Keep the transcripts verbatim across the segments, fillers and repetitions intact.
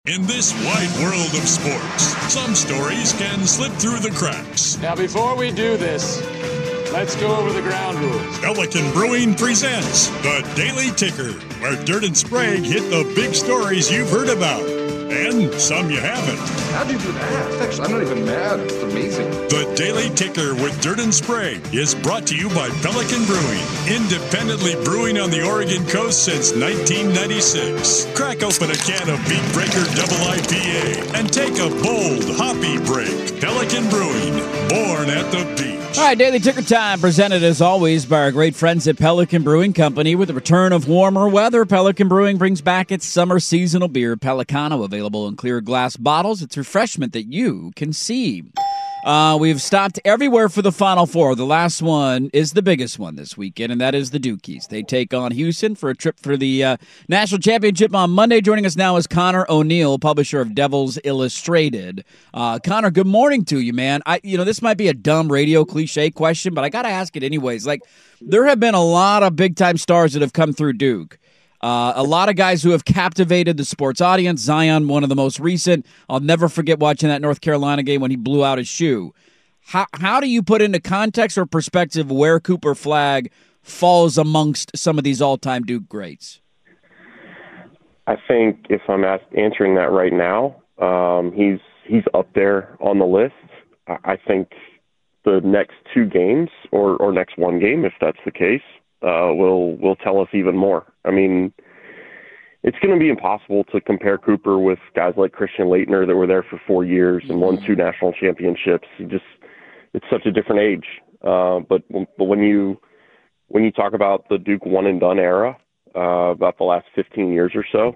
In this wide world of sports, some stories can slip through the cracks. Now, before we do this, let's go over the ground rules. Pelican Brewing presents The Daily Ticker, where Dirt and Sprague hit the big stories you've heard about, and some you haven't. How'd you do that? Actually, I'm not even mad. It's amazing. The Daily Ticker with Dirt and Sprague is brought to you by Pelican Brewing, independently brewing on the Oregon coast since nineteen ninety-six. Crack open a can of Beat Breaker Double I P A and take a bold, hoppy break. Pelican Brewing, born at the beach. All right, Daily Ticker time, presented as always by our great friends at Pelican Brewing Company. With the return of warmer weather, Pelican Brewing brings back its summer seasonal beer, Pelicano, available in clear glass bottles. It's refreshment that you can see. Uh, we've stopped everywhere for the Final Four. The last one is the biggest one this weekend, and that is the Dukies. They take on Houston for a trip for the uh, national championship on Monday. Joining us now is Connor O'Neill, publisher of Devils Illustrated. Uh, Connor, good morning to you, man. I, you know, this might be a dumb radio cliche question, but I got to ask it anyways. Like, there have been a lot of big-time stars that have come through Duke. Uh, a lot of guys who have captivated the sports audience. Zion, one of the most recent. I'll never forget watching that North Carolina game when he blew out his shoe. How how do you put into context or perspective where Cooper Flagg falls amongst some of these all-time Duke greats? I think if I'm asked, answering that right now, um, he's he's up there on the list. I think the next two games, or, or next one game, if that's the case, uh, will will tell us even more. I mean, it's going to be impossible to compare Cooper with guys like Christian Laettner that were there for four years and won two national championships. He just, it's such a different age. Uh, but but when you when you talk about the Duke one and done era, uh, about the last fifteen years or so,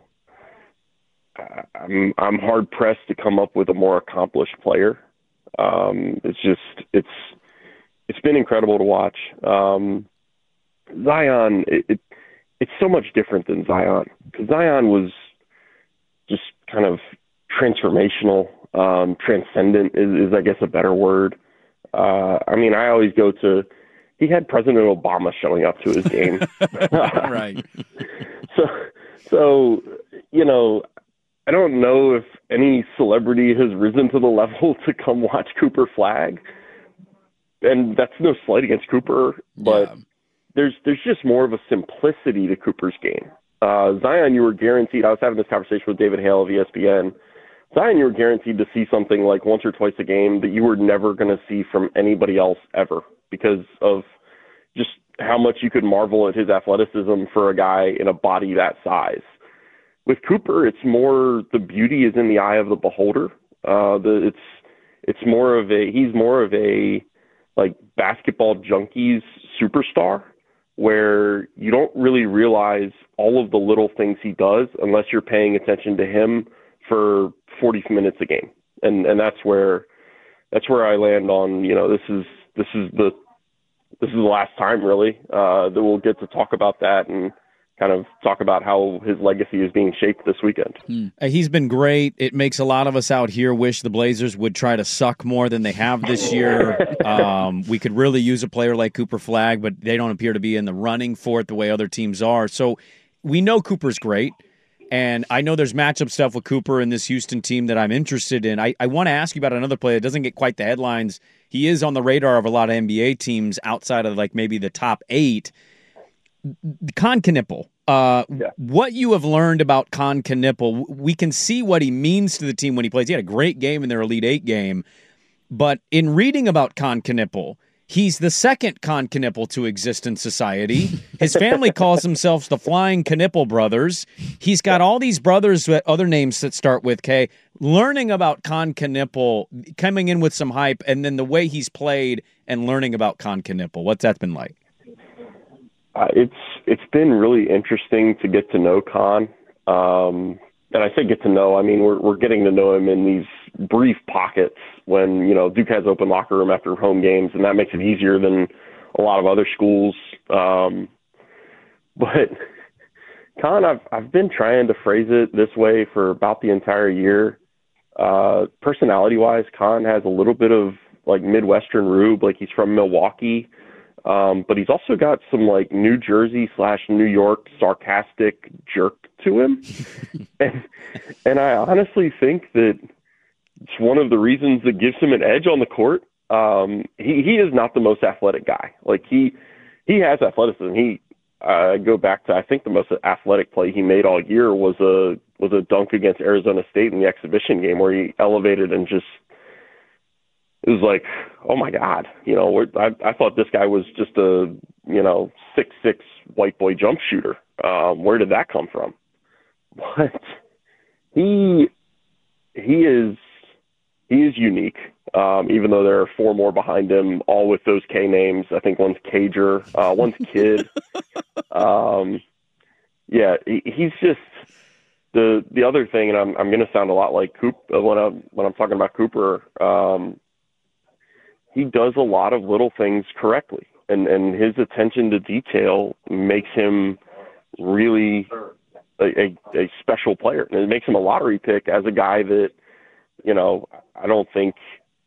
I'm I'm hard pressed to come up with a more accomplished player. Um, it's just it's it's been incredible to watch. Um, Zion, it, it it's so much different than Zion, because Zion was just kind of transformational, um, transcendent is, is, I guess, a better word. Uh, I mean, I always go to, he had President Obama showing up to his game. Right. So, so, you know, I don't know if any celebrity has risen to the level to come watch Cooper Flagg. And that's no slight against Cooper, but yeah. There's there's just more of a simplicity to Cooper's game. Uh, Zion, you were guaranteed, I was having this conversation with David Hale of E S P N. Zion, you were guaranteed to see something like once or twice a game that you were never going to see from anybody else ever, because of just how much you could marvel at his athleticism for a guy in a body that size. With Cooper, it's more, the beauty is in the eye of the beholder. Uh, the, it's it's more of a, he's more of a, like, basketball junkies superstar, where you don't really realize all of the little things he does unless you're paying attention to him for forty minutes a game. And and that's where that's where I land on, you know, this is this is the this is the last time really uh, that we'll get to talk about that and kind of talk about how his legacy is being shaped this weekend. Hmm. He's been great. It makes a lot of us out here wish the Blazers would try to suck more than they have this year. um, we could really use a player like Cooper Flagg, but they don't appear to be in the running for it the way other teams are. So we know Cooper's great, and I know there's matchup stuff with Cooper and this Houston team that I'm interested in. I, I want to ask you about another player that doesn't get quite the headlines. He is on the radar of a lot of N B A teams outside of like maybe the top eight. Kon Knueppel, uh, yeah. What you have learned about Kon Knueppel, we can see what he means to the team when he plays. He had a great game in their Elite Eight game, but in reading about Kon Knueppel, he's the second Kon Knueppel to exist in society. His family calls themselves the Flying Knueppel Brothers. He's got all these brothers with other names that start with K. Learning about Kon Knueppel, coming in with some hype, and then the way he's played and learning about Kon Knueppel, what's that been like? Uh, it's it's been really interesting to get to know Kon, um, and I say get to know. I mean we're we're getting to know him in these brief pockets when you know Duke has open locker room after home games, and that makes it easier than a lot of other schools. Um, but Kon, I've I've been trying to phrase it this way for about the entire year. Uh, personality wise, Kon has a little bit of like Midwestern rube, like he's from Milwaukee. Um, but he's also got some like New Jersey slash New York sarcastic jerk to him. and, and I honestly think that it's one of the reasons that gives him an edge on the court. Um, he, he is not the most athletic guy. Like he, he has athleticism. He, uh, go back to, I think the most athletic play he made all year was a, was a dunk against Arizona State in the exhibition game where he elevated and just, it was like, oh my God, you know, we're, I, I thought this guy was just a, you know, six, six white boy jump shooter. Um, where did that come from? But he, he is, he is unique. Um, even though there are four more behind him, all with those K names. I think one's Cager, uh, one's Kid. um, yeah, he, he's just the, the other thing, and I'm, I'm going to sound a lot like Coop when I'm, when I'm talking about Cooper. Um, he does a lot of little things correctly, and, and his attention to detail makes him really a, a, a special player. And it makes him a lottery pick as a guy that, you know, I don't think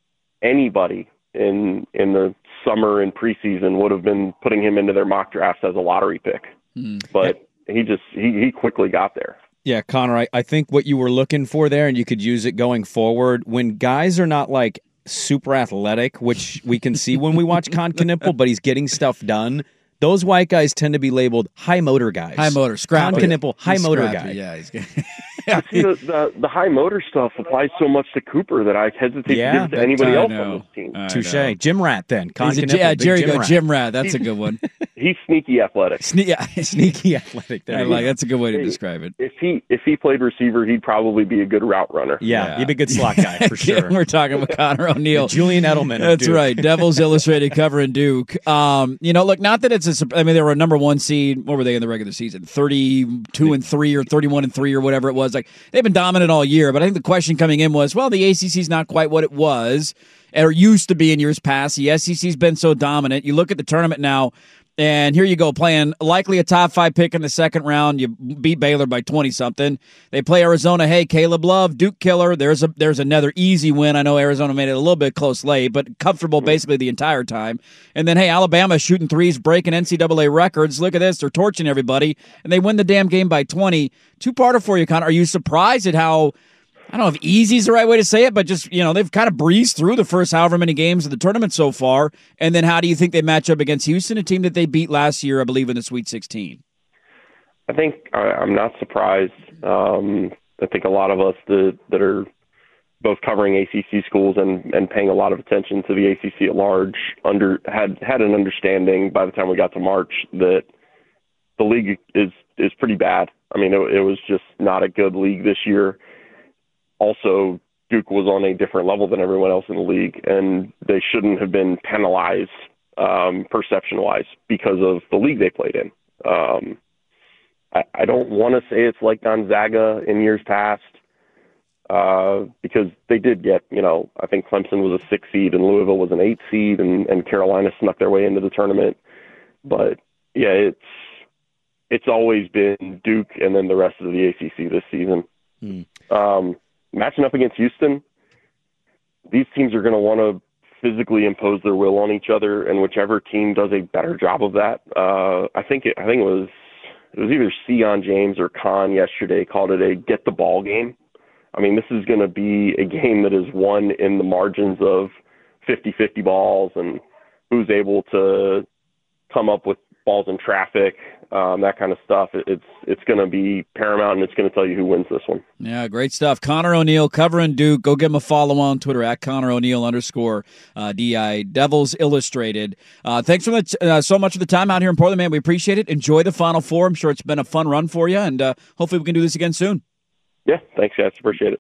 anybody in in the summer and preseason would have been putting him into their mock drafts as a lottery pick. Mm. But yeah. he just he, he quickly got there. Yeah, Connor, I, I think what you were looking for there, and you could use it going forward, when guys are not like super athletic, which we can see when we watch Con Knippel, but he's getting stuff done. Those white guys tend to be labeled high motor guys. High motor, scrappy. Con Knippel, high he's motor scrappy. guy. Yeah, he's good. See, the, the, the high motor stuff applies so much to Cooper that I hesitate yeah, to give it to anybody I else know. on this team. Touche. Gym rat then. Con He's a, Knippel, yeah, Jerry gym go rat. gym rat. That's a good one. He's sneaky athletic. Sne- yeah. Sneaky athletic. There I you like go. that's a good way to describe it. If he if he played receiver, he'd probably be a good route runner. Yeah, Yeah. he'd be a good slot guy for sure. We're talking about Connor O'Neill. Julian Edelman. of That's Duke. right. Devils Illustrated covering Duke. Um, you know, look, not that it's a. I mean, they were a number one seed. What were they in the regular season? Thirty-two and three, or thirty-one and three, or whatever it was. Like they've been dominant all year. But I think the question coming in was, well, the A C C's not quite what it was or used to be in years past. The S E C's been so dominant. You look at the tournament now. And here you go, playing likely a top five pick in the second round. You beat Baylor by twenty-something. They play Arizona. Hey, Caleb Love, Duke killer. There's a there's another easy win. I know Arizona made it a little bit close late, but comfortable basically the entire time. And then, hey, Alabama shooting threes, breaking N C double A records. Look at this. They're torching everybody. And they win the damn game by twenty. Two-parter for you, Connor. Are you surprised at how, I don't know if easy is the right way to say it, but just, you know, they've kind of breezed through the first however many games of the tournament so far. And then how do you think they match up against Houston, a team that they beat last year, I believe, in the Sweet sixteen? I think I, I'm not surprised. Um, I think a lot of us that, that are both covering A C C schools and, and paying a lot of attention to the A C C at large under had, had an understanding by the time we got to March that the league is, is pretty bad. I mean, it, it was just not a good league this year. Also, Duke was on a different level than everyone else in the league, and they shouldn't have been penalized um, perception-wise because of the league they played in. Um, I, I don't want to say it's like Gonzaga in years past uh, because they did get, you know, I think Clemson was a six seed and Louisville was an eight seed, and, and Carolina snuck their way into the tournament. But, yeah, it's it's always been Duke and then the rest of the A C C this season. Hmm. Um, matching up against Houston, these teams are going to want to physically impose their will on each other, and whichever team does a better job of that, uh, I think it, I think it was it was either Sion James or Khan yesterday called it a get the ball game. I mean, this is going to be a game that is won in the margins of fifty-fifty balls and who's able to come up with balls in traffic, um, that kind of stuff. It, it's it's going to be paramount, and it's going to tell you who wins this one. Yeah, great stuff. Connor O'Neill covering Duke. Go give him a follow on Twitter at Connor O'Neill underscore uh, D I Devils Illustrated. Uh, thanks for the, uh, so much for the time out here in Portland, man. We appreciate it. Enjoy the Final Four. I'm sure it's been a fun run for you, and uh, hopefully we can do this again soon. Yeah, thanks, guys. Appreciate it.